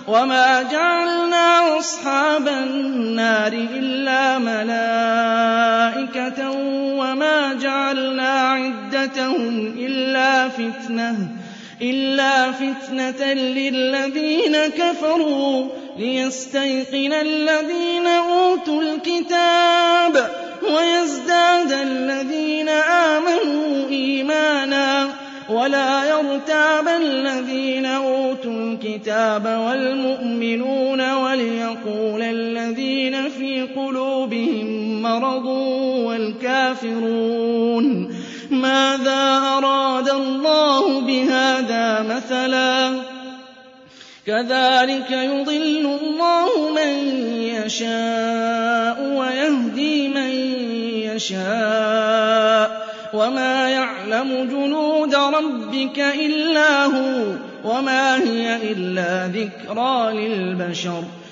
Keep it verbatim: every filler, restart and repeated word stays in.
وَمَا جَعَلْنَا أَصْحَابَ النَّارِ إِلَّا مَلَائِكَةً وَمَا جَعَلْنَا عِدَّتَهُمْ إِلَّا فِتْنَةً إِلَّا فِتْنَةً لِّلَّذِينَ كَفَرُوا لِيَسْتَيْقِنَ الَّذِينَ أُوتُوا الْكِتَابَ وَيَزْدَادَ الَّذِينَ آمَنُوا إِيمَانًا وَلَا يَرْتَابَ الَّذِينَ أُوتُوا الْكِتَابَ وَالْمُؤْمِنُونَ وَلِيَقُولَ الَّذِينَ فِي قُلُوبِهِم مَّرَضٌ وَالْكَافِرُونَ ماذا أراد الله بهذا مثلا كذلك يضل الله من يشاء ويهدي من يشاء وما يعلم جنود ربك إلا هو وما هي إلا ذكرى للبشر